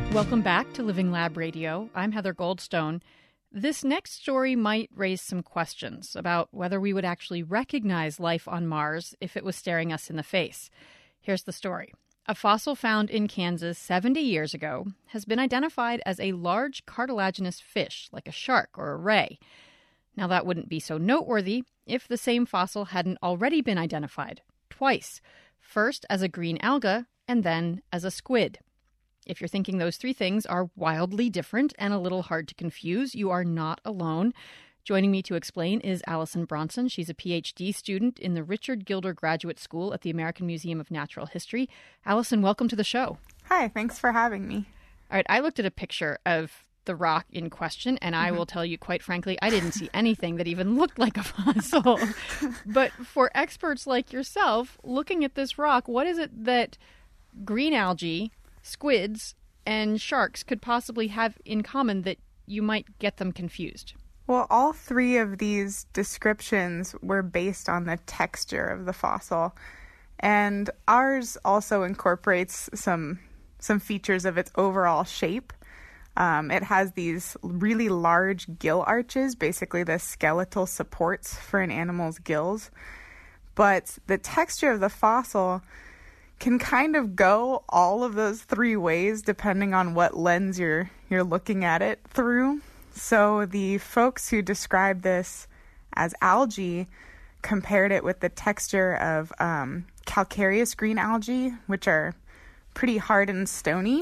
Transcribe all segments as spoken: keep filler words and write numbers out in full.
Welcome back to Living Lab Radio. I'm Heather Goldstone. This next story might raise some questions about whether we would actually recognize life on Mars if it was staring us in the face. Here's the story. A fossil found in Kansas seventy years ago has been identified as a large cartilaginous fish, like a shark or a ray. Now, that wouldn't be so noteworthy if the same fossil hadn't already been identified, twice, first as a green alga and then as a squid. If you're thinking those three things are wildly different and a little hard to confuse, you are not alone. Joining me to explain is Allison Bronson. She's a P H D student in the Richard Gilder Graduate School at the American Museum of Natural History. Allison, welcome to the show. Hi, thanks for having me. All right, I looked at a picture of the rock in question, and I mm-hmm. will tell you, quite frankly, I didn't see anything that even looked like a fossil. But for experts like yourself, looking at this rock, what is it that green algae, squids, and sharks could possibly have in common that you might get them confused? Well, all three of these descriptions were based on the texture of the fossil, and ours also incorporates some some features of its overall shape. Um, it has these really large gill arches, basically the skeletal supports for an animal's gills, but the texture of the fossil can kind of go all of those three ways depending on what lens you're you're looking at it through. So the folks who described this as algae compared it with the texture of um, calcareous green algae, which are pretty hard and stony.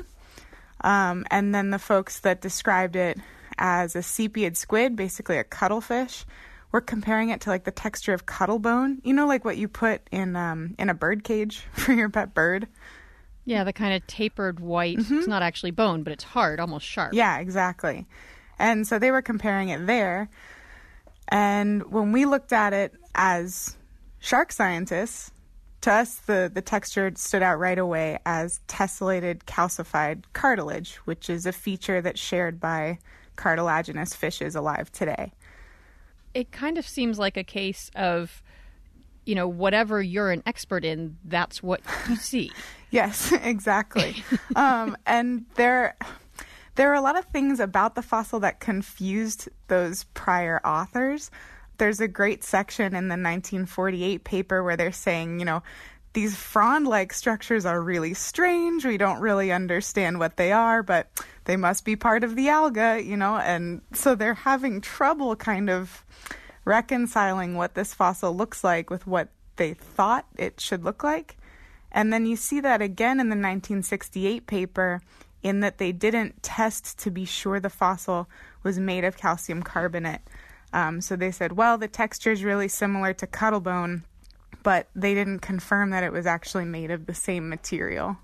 Um, and then the folks that described it as a sepid squid, basically a cuttlefish, were comparing it to like the texture of cuttlebone. You know, like what you put in um, in a bird cage for your pet bird? Yeah, the kind of tapered white. Mm-hmm. It's not actually bone, but it's hard, almost sharp. Yeah, exactly. And so they were comparing it there. And when we looked at it as shark scientists, to us, the, the texture stood out right away as tessellated calcified cartilage, which is a feature that's shared by cartilaginous fishes alive today. It kind of seems like a case of, you know, whatever you're an expert in, that's what you see. Yes, exactly. um, and there... There are a lot of things about the fossil that confused those prior authors. There's a great section in the nineteen forty-eight paper where they're saying, you know, these frond-like structures are really strange. We don't really understand what they are, but they must be part of the alga, you know, and so they're having trouble kind of reconciling what this fossil looks like with what they thought it should look like. And then you see that again in the nineteen sixty-eight paper, in that they didn't test to be sure the fossil was made of calcium carbonate. Um, so they said, well, the texture is really similar to cuttlebone, but they didn't confirm that it was actually made of the same material.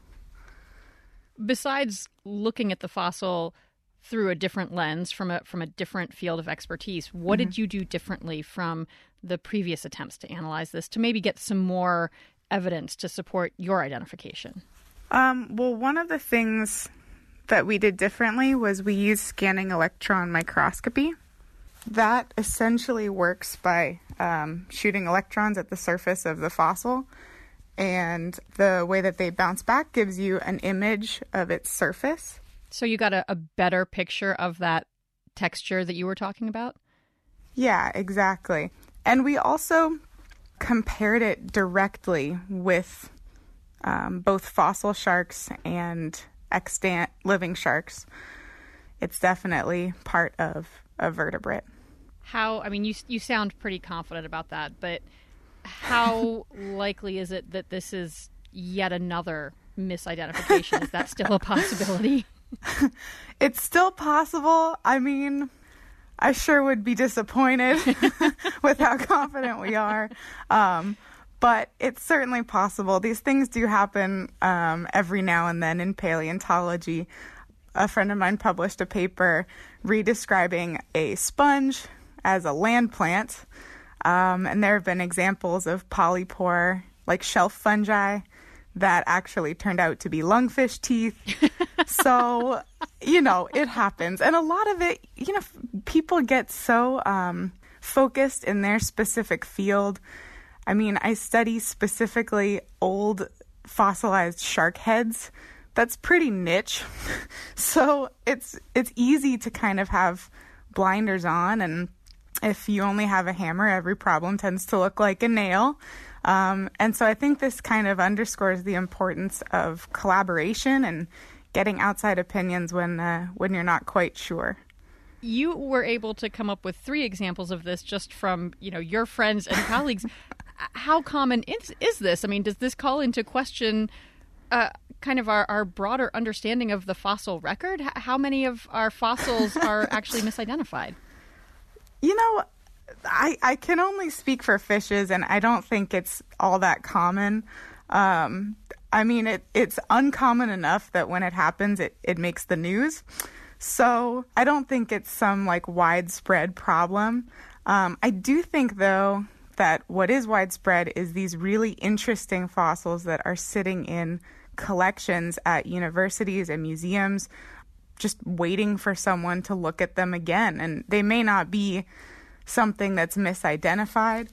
Besides looking at the fossil through a different lens, from a from a different field of expertise, what mm-hmm. did you do differently from the previous attempts to analyze this to maybe get some more evidence to support your identification? Um, well, one of the things that we did differently was we used scanning electron microscopy. That essentially works by um, shooting electrons at the surface of the fossil, and the way that they bounce back gives you an image of its surface. So you got a, a better picture of that texture that you were talking about? Yeah, exactly. And we also compared it directly with um, both fossil sharks and extant living sharks. It's definitely part of a vertebrate. How, I mean, you you sound pretty confident about that, but how likely is it that this is yet another misidentification? Is that still a possibility? It's still possible. I mean, I sure would be disappointed with how confident we are. Um, But it's certainly possible. These things do happen um, every now and then in paleontology. A friend of mine published a paper redescribing a sponge as a land plant. Um, and there have been examples of polypore, like shelf fungi, that actually turned out to be lungfish teeth. So, you know, it happens. And a lot of it, you know, people get so um, focused in their specific field. I mean, I study specifically old fossilized shark heads that's pretty niche. So it's it's easy to kind of have blinders on, and if you only have a hammer, every problem tends to look like a nail. Um, and so I think this kind of underscores the importance of collaboration and getting outside opinions when uh, when you're not quite sure. You were able to come up with three examples of this just from, you know, your friends and colleagues. How common is, is this? I mean, does this call into question uh, kind of our, our broader understanding of the fossil record? H- how many of our fossils are actually misidentified? You know, I, I can only speak for fishes, and I don't think it's all that common. Um, I mean, it, it's uncommon enough that when it happens, it, it makes the news. So I don't think it's some like widespread problem. Um, I do think, though, that what is widespread is these really interesting fossils that are sitting in collections at universities and museums, just waiting for someone to look at them again. And they may not be something that's misidentified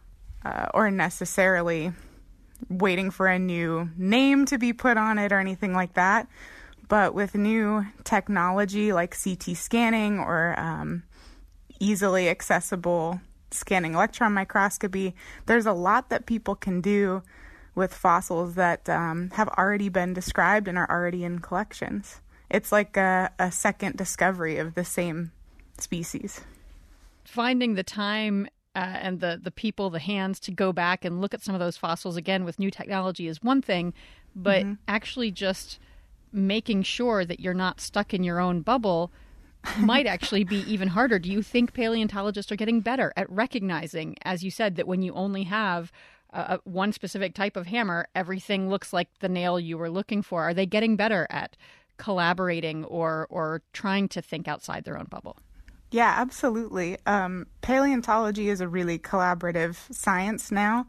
uh, or necessarily waiting for a new name to be put on it or anything like that. But with new technology like C T scanning or um, easily accessible scanning electron microscopy, there's a lot that people can do with fossils that um, have already been described and are already in collections. It's like a, a second discovery of the same species. Finding the time uh, and the, the people, the hands to go back and look at some of those fossils again with new technology is one thing, but mm-hmm. actually just making sure that you're not stuck in your own bubble might actually be even harder. Do you think paleontologists are getting better at recognizing, as you said, that when you only have uh, one specific type of hammer, everything looks like the nail you were looking for? Are they getting better at collaborating or or trying to think outside their own bubble? Yeah, absolutely. Um, paleontology is a really collaborative science now.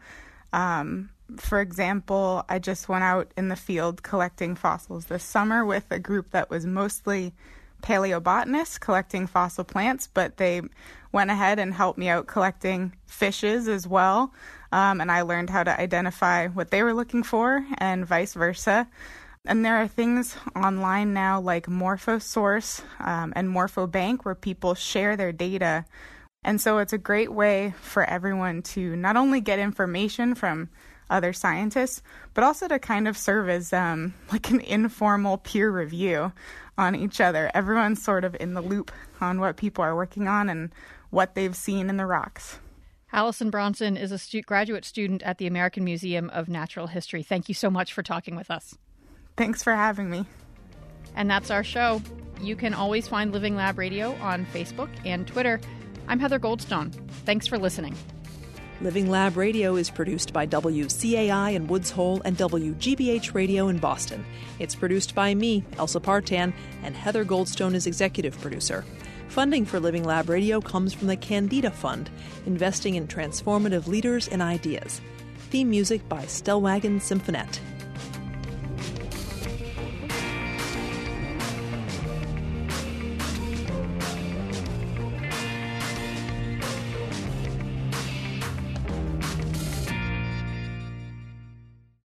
Um, for example, I just went out in the field collecting fossils this summer with a group that was mostly paleobotanists collecting fossil plants, but they went ahead and helped me out collecting fishes as well. Um, and I learned how to identify what they were looking for and vice versa. And there are things online now like Morphosource um, and Morphobank where people share their data. And so it's a great way for everyone to not only get information from other scientists, but also to kind of serve as um, like an informal peer review on each other. Everyone's sort of in the loop on what people are working on and what they've seen in the rocks. Allison Bronson is a stu- graduate student at the American Museum of Natural History. Thank you so much for talking with us. Thanks for having me. And that's our show. You can always find Living Lab Radio on Facebook and Twitter. I'm Heather Goldstone. Thanks for listening. Living Lab Radio is produced by W C A I in Woods Hole and W G B H Radio in Boston. It's produced by me, Elsa Partan, and Heather Goldstone is executive producer. Funding for Living Lab Radio comes from the Candida Fund, investing in transformative leaders and ideas. Theme music by Stellwagen Symphonette.